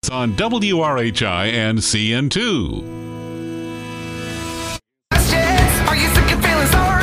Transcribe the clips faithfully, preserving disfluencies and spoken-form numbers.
Sports on W R H I and C N two. Are you sick of feeling sorry?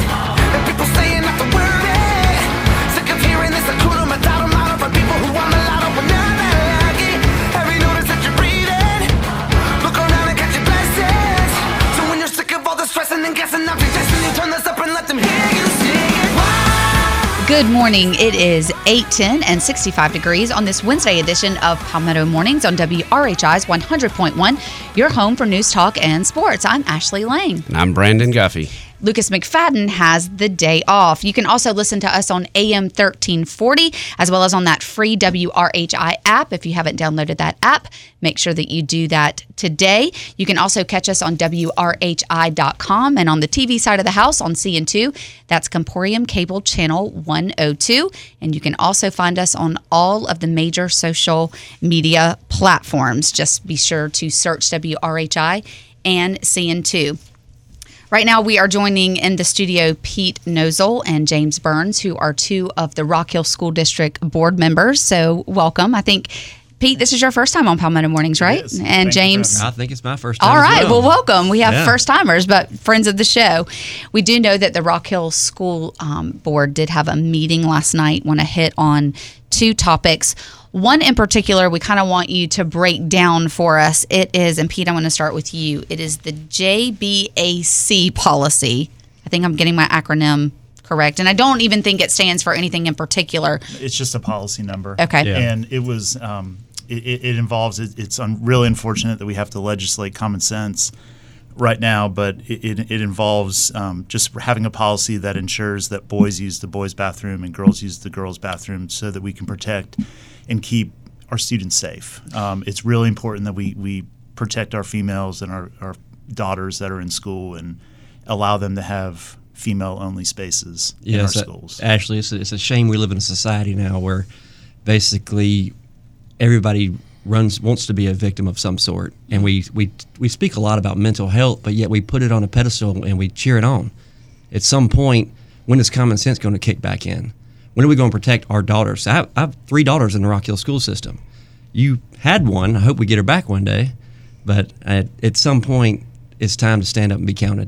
And people saying not to worry. Sick of hearing this, I cool them, I doubt them out from people who want a lot of banana lucky. Have you noticed that you're breathing? Look around and catch your blessings. So when you're sick of all the stressing and guessing out your destiny, turn this up and let them hear you sing it. Wow. Good morning. It is eight ten and sixty-five degrees on this Wednesday edition of Palmetto Mornings on W R H I's one hundred point one, your home for news, talk, and sports. I'm Ashley Lang. And I'm Brandon Guffey. Lucas McFadden has the day off. You can also listen to us on A M thirteen forty, as well as on that free W R H I app. If you haven't downloaded that app, make sure that you do that today. You can also catch us on W R H I dot com and on the T V side of the house on C N two. That's Comporium Cable Channel one oh two. And you can also find us on all of the major social media platforms. Just be sure to search W R H I and C N two. Right now, we are joining in the studio Pete Nozel and James Burns, who are two of the Rock Hill School District board members. So welcome. I think, Pete, this is your first time on Palmetto Mornings, right? It is. And Thank James. I think it's my first time. All right. as well. well, welcome. We have Yeah. first timers, but friends of the show. We do know that the Rock Hill School um, Board did have a meeting last night. Want to hit on two topics. One in particular, we kind of want you to break down for us. It is, and Pete, I'm going to start with you. It is the J B A C policy. I think I'm getting my acronym correct. And I don't even think it stands for anything in particular. It's just a policy number. Okay. Yeah. And it was, um, it, it, it involves, it, it's un, really unfortunate that we have to legislate common sense right now, but it, it, it involves um, just having a policy that ensures that boys use the boys' bathroom and girls use the girls' bathroom so that we can protect and keep our students safe. Um, it's really important that we, we protect our females and our, our daughters that are in school and allow them to have female-only spaces in our Yes, uh, schools. Ashley, it's a, it's a shame we live in a society now where basically everybody runs wants to be a victim of some sort, and we, we we speak a lot about mental health, but yet we put it on a pedestal and we cheer it on. At some point, when is common sense going to kick back in? When are we going to protect our daughters? I have, I have three daughters in the Rock Hill school system. You had one. I hope we get her back one day. But at, at some point, it's time to stand up and be counted.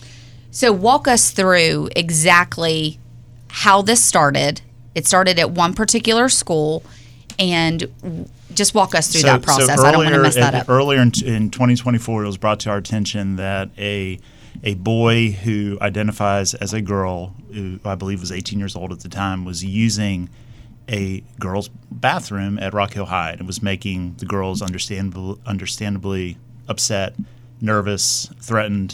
So walk us through exactly how this started. It started at one particular school, and just walk us through So- that so process. I don't want to earlier- mess that up. Earlier in, in twenty twenty-four, it was brought to our attention that a a boy who identifies as a girl, who I believe was eighteen years old at the time, was using a girls' bathroom at Rock Hill High, and it was making the girls understandably, understandably upset, nervous, threatened,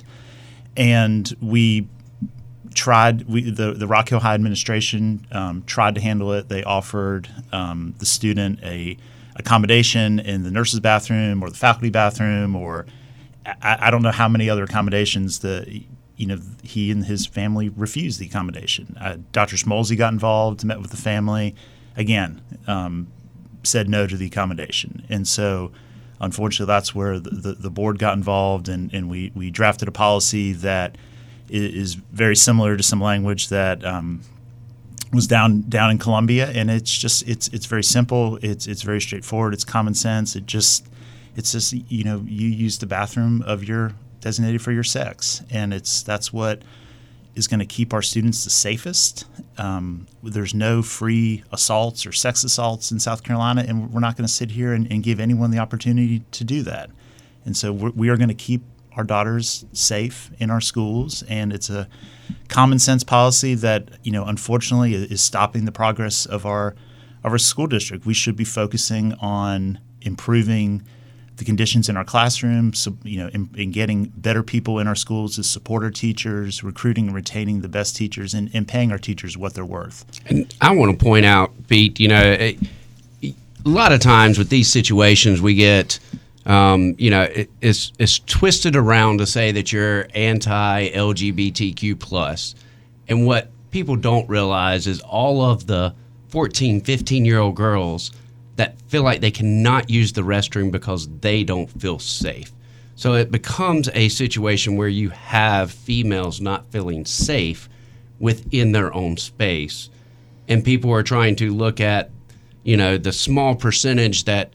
and we tried. We the the Rock Hill High administration um, tried to handle it. They offered um, the student a accommodation in the nurse's bathroom or the faculty bathroom, or I, I don't know how many other accommodations that you know he and his family refused the accommodation. Uh, Doctor Schmolzy got involved, met with the family, again um, said no to the accommodation, and so unfortunately that's where the, the, the board got involved, and, and we, we drafted a policy that is very similar to some language that um, was down down in Columbia, and it's just it's it's very simple. It's it's very straightforward. It's common sense. It just it's just you know you use the bathroom of your designated for your sex, and it's that's what is going to keep our students the safest. Um, there's no free assaults or sex assaults in South Carolina, and we're not going to sit here and, and give anyone the opportunity to do that. And so we're, we are going to keep our daughters safe in our schools, and it's a common sense policy that, you know, unfortunately is stopping the progress of our of our school district. We should be focusing on improving the conditions in our classrooms, so, you know, in, in getting better people in our schools to support our teachers, recruiting and retaining the best teachers, and, and paying our teachers what they're worth. And I want to point out, Pete, you know, a, a lot of times with these situations we get Um, you know, it, it's it's twisted around to say that you're anti-L G B T Q plus, and what people don't realize is all of the fourteen, fifteen-year-old girls that feel like they cannot use the restroom because they don't feel safe. So it becomes a situation where you have females not feeling safe within their own space, and people are trying to look at, you know, the small percentage that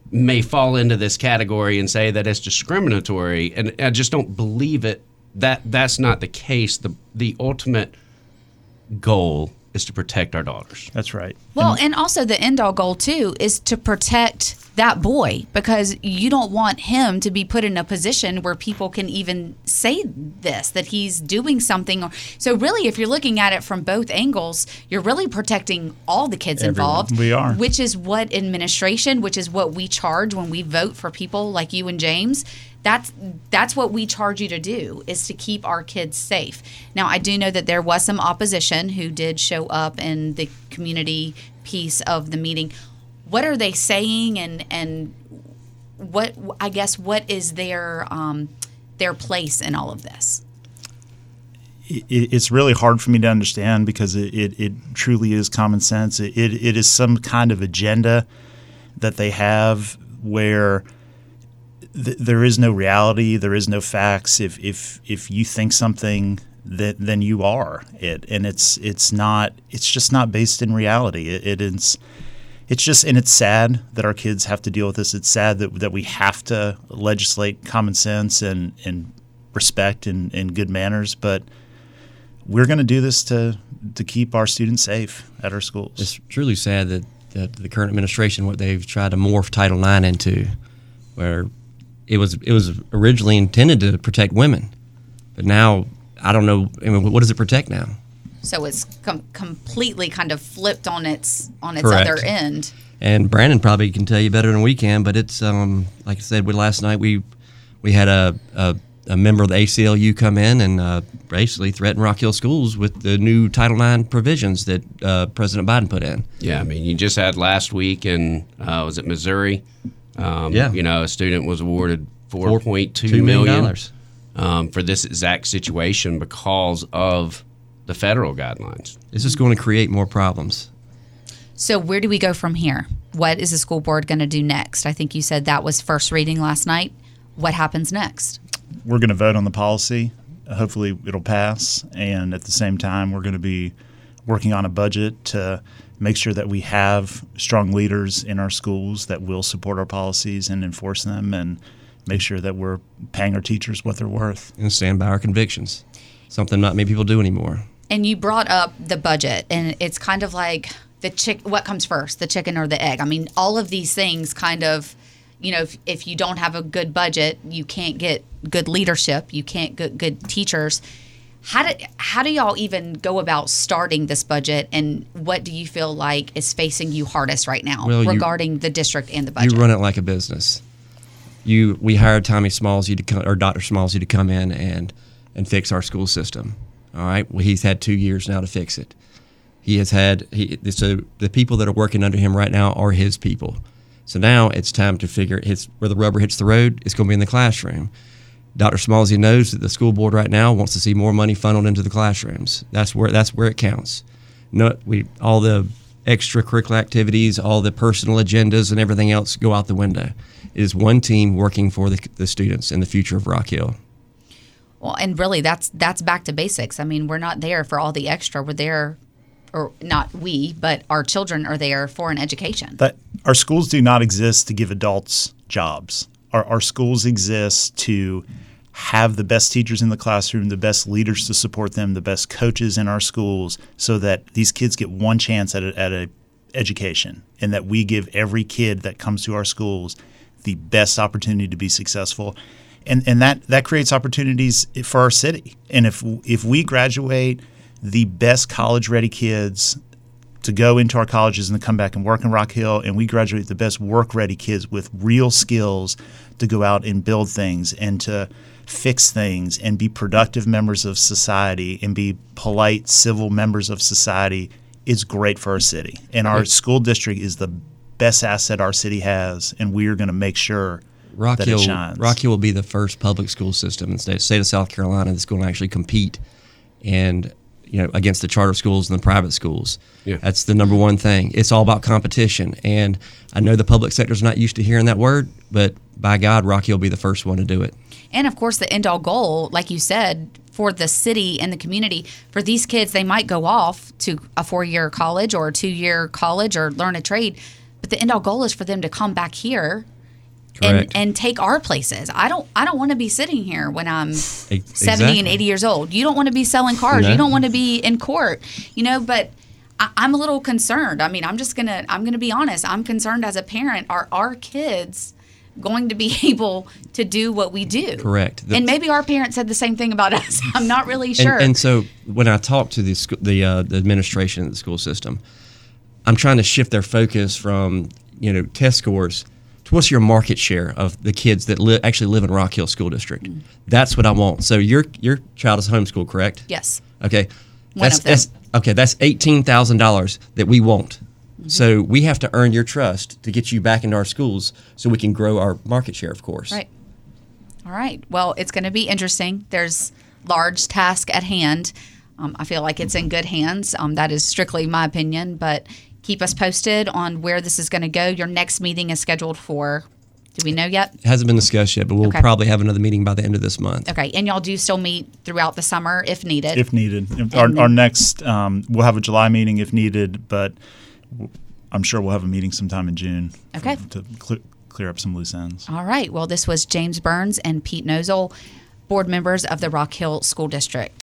may fall into this category and say that it's discriminatory, and I just don't believe it. That that's not the case. The the ultimate goal is to protect our daughters. That's right. Well, and also the end all goal too is to protect that boy, because you don't want him to be put in a position where people can even say this, that he's doing something. Or, so really, if you're looking at it from both angles, you're really protecting all the kids Everyone. involved. We are. Which is what administration, which is what we charge when we vote for people like you and James. That's that's what we charge you to do, is to keep our kids safe. Now, I do know that there was some opposition who did show up in the community piece of the meeting. What are they saying, and and what I guess what is their um, their place in all of this? It, it's really hard for me to understand, because it, it, it truly is common sense. It, it it is some kind of agenda that they have where th- there is no reality, there is no facts. If if if you think something, that then you are it, and it's it's not. It's just not based in reality. It, it is. It's just, and it's sad that our kids have to deal with this. It's sad that that we have to legislate common sense and, and respect and, and good manners, but we're going to do this to to keep our students safe at our schools. It's truly sad that, that the current administration, what they've tried to morph Title nine into, where it was it was originally intended to protect women, but now I don't know. I mean, what does it protect now? So it's com- completely kind of flipped on its on its Correct. other end. And Brandon probably can tell you better than we can, but it's um, like I said, we, last night we we had a, a, a member of the A C L U come in and uh, basically threaten Rock Hill schools with the new Title nine provisions that uh, President Biden put in. Yeah, I mean, you just had last week in, uh, was it Missouri? Um, Yeah. You know, a student was awarded four point two $2 million million dollars. um, for this exact situation because of the federal guidelines. This is going to create more problems. So where do we go from here? What is the school board going to do next? I think you said that was first reading last night. What happens next? We're going to vote on the policy. Hopefully it'll pass, and at the same time we're going to be working on a budget to make sure that we have strong leaders in our schools that will support our policies and enforce them, and make sure that we're paying our teachers what they're worth. And stand by our convictions. Something not many people do anymore. And you brought up the budget, and it's kind of like the chick. What comes first, the chicken or the egg? I mean, all of these things kind of, you know, if, if you don't have a good budget, you can't get good leadership. You can't get good teachers. How do how do y'all even go about starting this budget, and what do you feel like is facing you hardest right now Well, you- regarding the district and the budget? You run it like a business. You we hired Tommy Smallsy to come, or Doctor Smallsy to come in and and fix our school system. All right. Well, he's had two years now to fix it. He has had he so the people that are working under him right now are his people. So now it's time to figure his where the rubber hits the road. It's going to be in the classroom. Doctor Smallsy knows that the school board right now wants to see more money funneled into the classrooms. That's where that's where it counts. No, we all the extracurricular activities, all the personal agendas, and everything else go out the window. It is one team working for the, the students and the future of Rock Hill. Well, and really, that's that's back to basics. I mean, we're not there for all the extra. We're there, or not we, but our children are there for an education. That our schools do not exist to give adults jobs. Our, our schools exist to have the best teachers in the classroom, the best leaders to support them, the best coaches in our schools, so that these kids get one chance at a, at a education, and that we give every kid that comes to our schools the best opportunity to be successful. And and that, that creates opportunities for our city. And if if we graduate the best college-ready kids to go into our colleges and to come back and work in Rock Hill, and we graduate the best work-ready kids with real skills to go out and build things and to fix things and be productive members of society and be polite, civil members of society, it's great for our city. And our school district is the best asset our city has, and we are going to make sure Rock that Hill, it shines. Rock Hill will be the first public school system in the state, state of South Carolina that's going to actually compete and you know against the charter schools and the private schools. Yeah. That's the number one thing. It's all about competition, and I know the public sector's not used to hearing that word, but by God, Rock Hill will be the first one to do it. And of course, the end all goal, like you said, for the city and the community, for these kids, they might go off to a four-year college or a two-year college or learn a trade, but the end all goal is for them to come back here and Correct. and take our places. I don't I don't want to be sitting here when I'm seventy exactly. and eighty years old. You don't want to be selling cars. No. You don't want to be in court. You know, but I, I'm a little concerned. I mean, I'm just gonna I'm gonna be honest. I'm concerned as a parent. Are our kids going to be able to do what we do? Correct. The- and maybe our parents said the same thing about us. I'm not really sure. And, and so when I talk to the sc- the, uh, the administration of the school system, I'm trying to shift their focus from you know test scores to what's your market share of the kids that li- actually live in Rock Hill School District. Mm. That's what I want. So your your child is homeschooled, correct? Yes. Okay. One That's, of them. that's okay. That's eighteen thousand dollars that we want. Mm-hmm. So we have to earn your trust to get you back into our schools, so we can grow our market share, of course. Right. All right. Well, it's going to be interesting. There's large task at hand. Um, I feel like it's in good hands. Um, that is strictly my opinion, but keep us posted on where this is going to go. Your next meeting is scheduled for, do we know yet? It hasn't been discussed yet, but we'll Okay. probably have another meeting by the end of this month. Okay. And y'all do still meet throughout the summer if needed. If needed. Our, our next, um, we'll have a July meeting if needed, but w- I'm sure we'll have a meeting sometime in June. f- Okay. To clear, clear up some loose ends. All right. Well, this was James Burns and Pete Nozel, board members of the Rock Hill School District.